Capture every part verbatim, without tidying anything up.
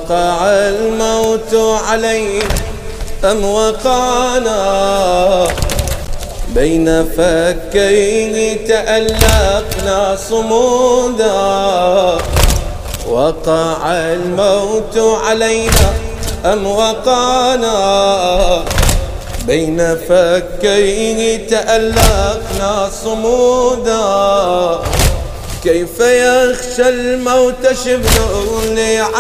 وقع الموت علينا أم وقعنا بين فكيه تألقنا صمودا. وقع الموت علينا أم وقعنا بين فكيه تألقنا صمودا. كيف يخشى الموت شبل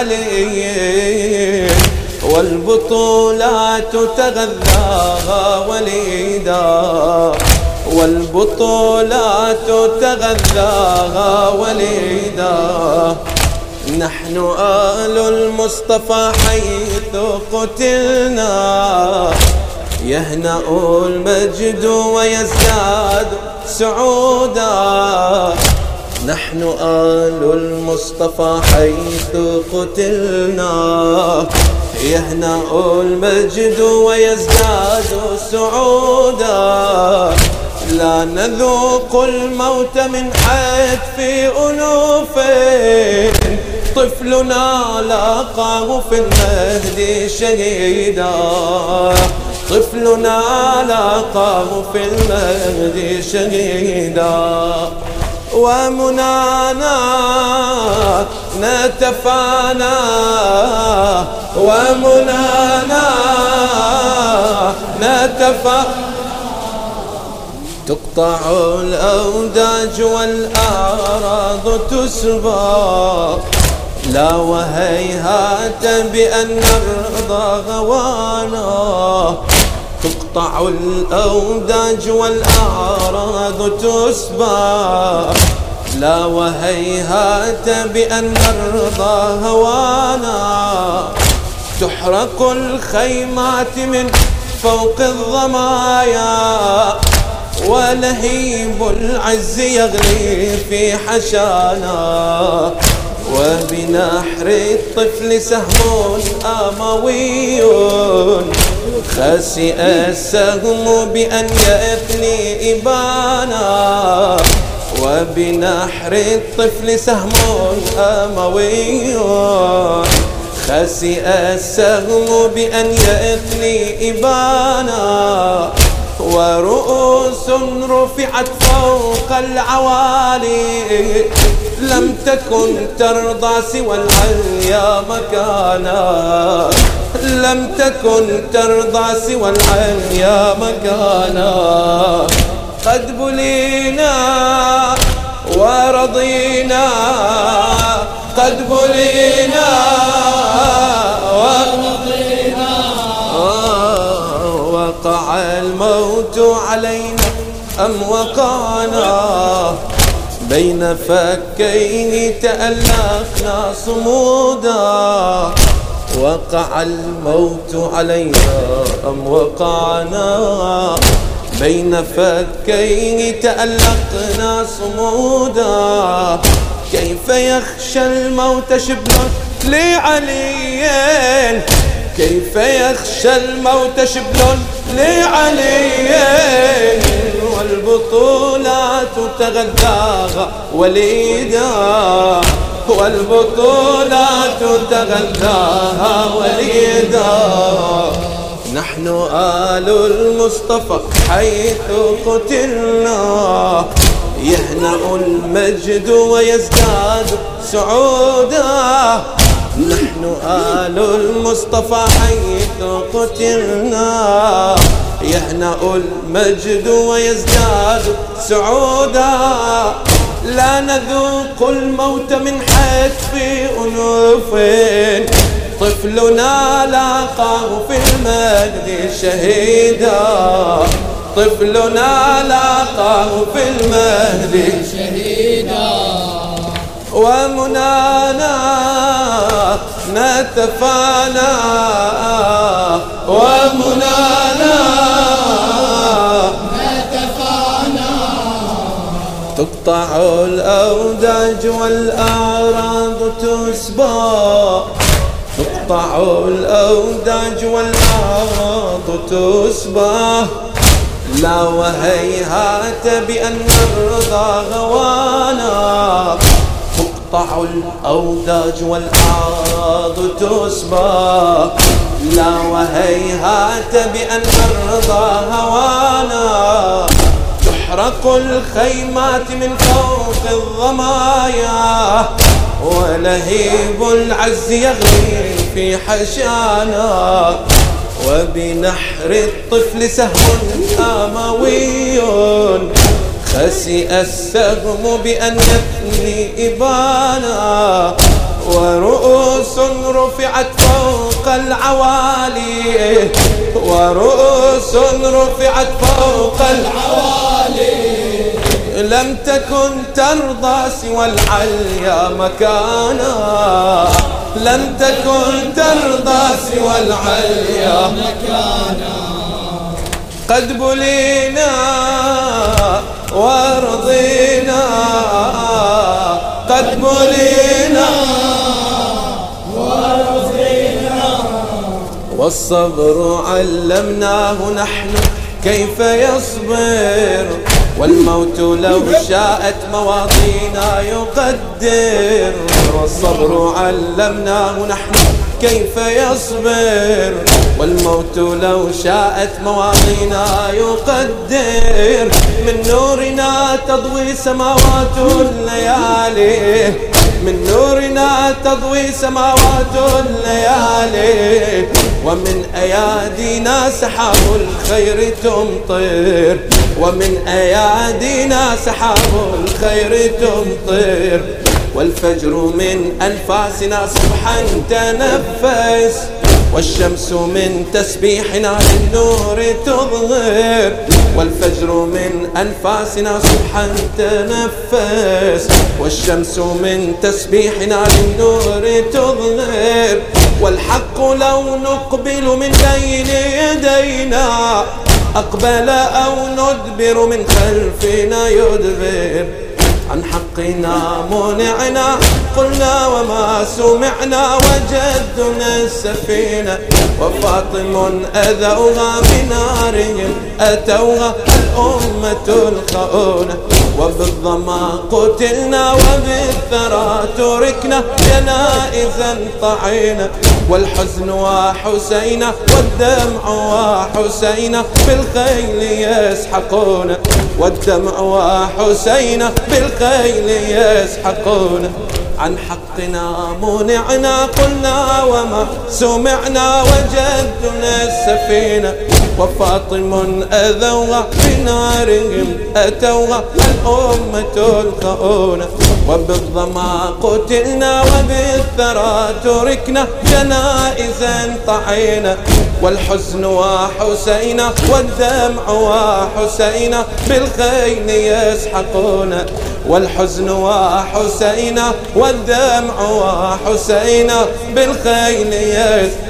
لعلي والبطولات تغذاها وليدا. والبطولات تغذاها وليدا. نحن آل المصطفى حيث قتلنا يهنأ المجد ويزداد سعودا. نحن آل المصطفى حيث قتلنا يهنأ المجد ويزداد سعودا. لا نذوق الموت من حتف أنوف طفلنا لاقاه في المهد شهيدا. طفلنا لاقاه في المهد شهيدا. ومنانا نتفانى ومنانا نتفانى. تقطع الأوداج والأعراض تسبى. لا وهيهات بأن نرضى غوانا. تقطع الأوداج والأعراض تسبى. لا وهيهات بأن نرضى هوانا. تحرق الخيمات من فوق الضمايا ولهيب العز يغلي في حشانا. وبنحر الطفل سهم أموي خسئ السهم بأن يفني إبانا. وبنحر الطفل سهم أموي خسئ السهم بأن يفني إبانا. ورؤوس رفعت فوق العوالي لم تكن ترضى سوى العليا مكانا. لم تكن ترضى سوى العليا مكانا. قد بلينا ورضينا. قد بلينا ورضينا. وقع الموت علينا أم وقعنا بين فكيه تألقنا صمودا. وقع الموت علينا أم وقعنا بين فكيه تألقنا صمودا. كيف يخشى الموت شبل لعلي. كيف يخشى الموت شبل لعلي والبطولات تغذاها وليدا. والبطولات تغذاها وليدا. نحن آل المصطفى حيث قتلنا يهنأ المجد ويزداد سعودا. نحن آل المصطفى حيث قتلنا يهنأ المجد ويزداد سعودا. لا نذوق الموت من حتف أنوف طفلنا لاقاه في المجد شهيدا. طفلنا لاقاه في المهد شهيدا. ومنانا نتفانى ومنانا نتفانى. تقطع الأوداج والأعراض تسبى. تقطع الأوداج والأعراض تسبى. لا وهيهات بأن نرضى غوانا. تقطع الأوداج والأعراض تسبى، لا وهيهات بأن نرضى هوانا، تحرق الخيمات من فوق الضمايا، ولهيب العز يغلي في حشانا، وبنحر الطفل سهم آموي، خسئ السهم بأن يثني إبانا، ورؤوس رفعت فوق العوالي، ورؤوس رفعت فوق العوالي، لم تكن ترضى سوى العليا مكانا، لم تكن ترضى سوى العليا مكانا، قد بلينا ورضينا، قد بلينا ورضينا، والصبر علمناه نحن كيف يصبر، والموت لو شاءت مواطينا يقدر، والصبر علمناه نحن كيف يصبر، والموت لو شاءت مواطينا يقدر، من نورنا تضوي سماوات الليالي، من نورنا تضوي سماوات الليالي، ومن أيادينا سحاب الخير تمطر، ومن أيادينا سحاب الخير تمطر، والفجر من أنفاسنا صبحا تنفس، والشمس من تسبيحنا للنور تظهر، والفجر من أنفاسنا صبحا تنفس، والشمس من تسبيحنا للنور تظهر، والحق لو نقبل من بين يدينا أقبل أو ندبر من خلفنا يدبر، عن حقنا منعنا قلنا وما سمعنا، وجدنا السفينة وفاطم أذوها بنارهم أتوها الأمة الخؤونة، وبالظما قتلنا وبالثرى تركنا جنائزا طعينا، والحزن وحسينا والدمع وحسينا بالخيل يسحقون، والدمع وحسينا بالخيل يسحقون، عن حقنا منعنا قلنا وما سمعنا، وجدنا السفينة وفاطم أذوها بنارهم أتوها الأمة الخؤونة، وبالظما قتلنا وبالثرى تركنا جنائزا طعينا، والحزن وحسينا والدمع وحسينا بالخيل يسحقون، والحزن وحسينا والدمع وحسينا بالخيل يسحقون،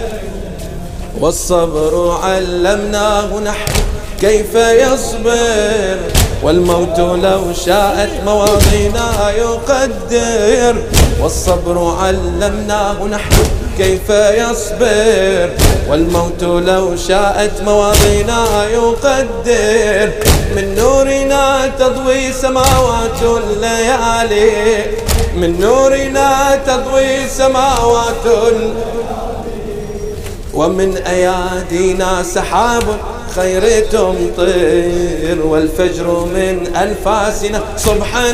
والصبر علمناه نحن كيف يصبر، والموت لو شاءت مواضينا يقدر، والصبر علمناه نحن كيف يصبر، والموت لو شاءت مواضينا يقدر، من نورنا تضوي سماوات الليالي، من نورنا تضوي سماوات الليالي، ومن أيادينا سحاب خير تمطر، والفجر من أنفاسنا صبحا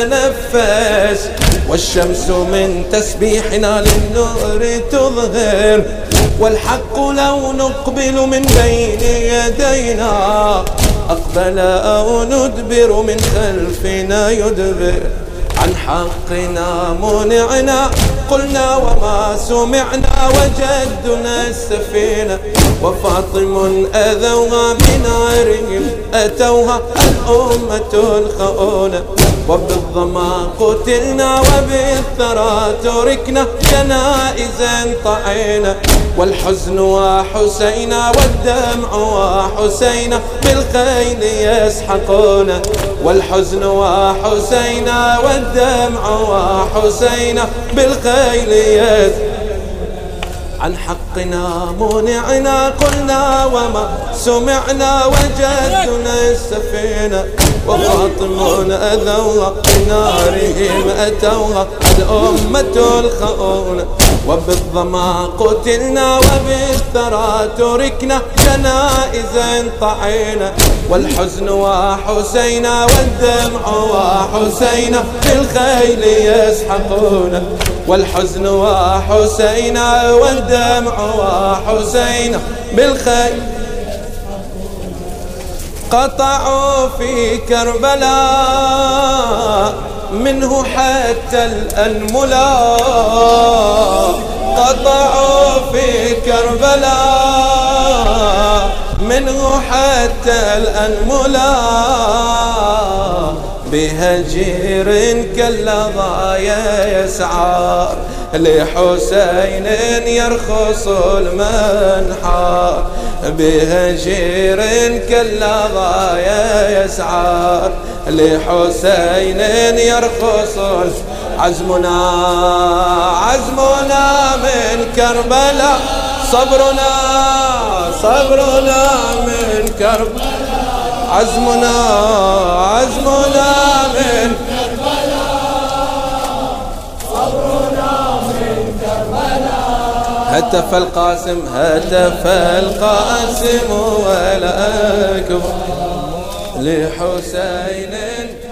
تنفس، والشمس من تسبيحنا للنور تظهر، والحق لو نقبل من بين يدينا أقبل أو ندبر من خلفنا يدبر، عن حقنا منعنا قلنا وما سمعنا، وجدنا السفينة وفاطم أذوها بنارهم أتوها الأمة الخؤونة، وبالظما قتلنا وبالثرى تركنا جنائزا طعينا، والحزن وحسينا والدمع وحسينا بالخيل يسحقون، والحزن وحسينا والدمع وحسينا بالخيل يسحقون، عن حقنا منعنا قلنا وما سمعنا، وجدنا السفينة وفاطم أذوق بنارهم أتوها الأمة الخؤونة. وبالظما قتلنا وبالثرى تركنا جنائزا طعينا، والحزن وحسينا والدمع وحسينا بالخيل يسحقون. والحزن وحسينا والدمع وحسينا بالخيل. قطعوا في كربلاء منه حتى الأنملاء، قطعوا في كربلاء منه حتى الأنملاء، بهجير كاللظايا يسعار لحسين يرخص المنحار، بهجير كاللظايا يسعار لحسين يرخص. عزمنا عزمنا من كربلاء، صبرنا صبرنا من كربلاء، عزمنا عزمنا من كربلاء، صبرنا من كربلاء. هتف القاسم هتف القاسم والأكبر لحسين